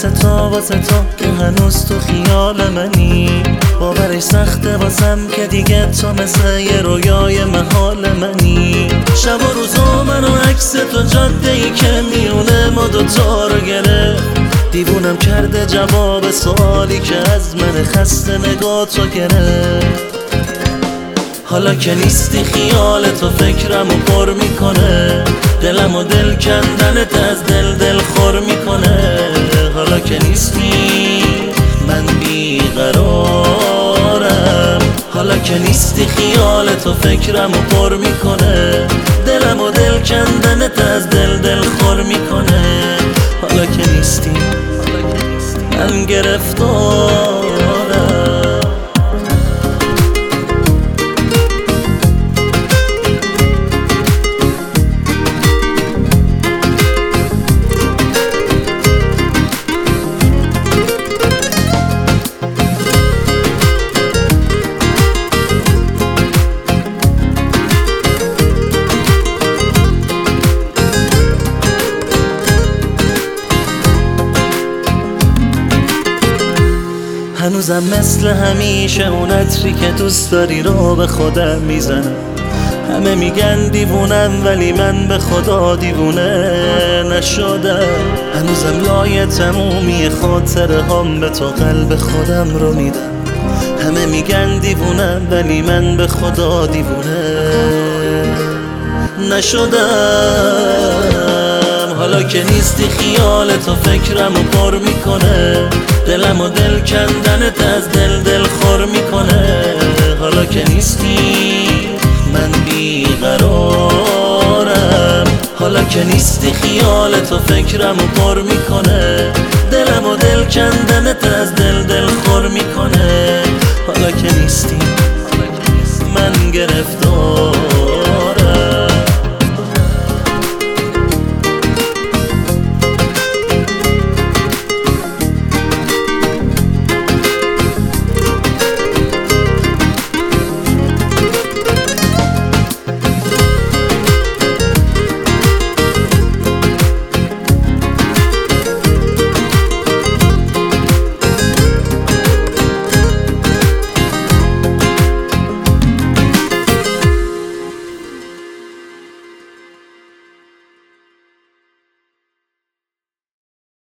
واسه تو که هنوز تو خیال منی. باورش سخته واسم که دیگه تو مثل یه رویای محال منی. شب و روزا منو عکس تو جاده ای که میونه ما دوتا رو گرفت. دیوونم کرده جواب سوالی که از من خسته نگاه تو گرفت. حالا که نیستی خیال تو فکرمو پر میکنه، دلمو دل کندنت از دل خور میکنه. حالا که نیستی من بیقرارم، حالا که نیستی خیال تو فکرمو پر میکنه، دلمو دل کندنت از دل خور میکنه. حالا که نیستی من گرفتارم. هنوزم مثل همیشه اون عطری که دوست داری رو به خودم میزنم. همه میگن دیوونم ولی من به خدا دیوونه نشدم. هنوزم لای تمومی خاطره هم به تو قلب خودم رو میدم. همه میگن دیوونم ولی من به خدا دیوونه نشدم. حالا که نیستی خیال تو فکرمو پر میکنه، دلمو دل کندنت از دل خور میکنه. حالا که نیستی من بیقرارم، حالا که نیستی خیال تو فکرمو پر میکنه، دلمو دل کندنت از دل خور میکنه. حالا که نیستی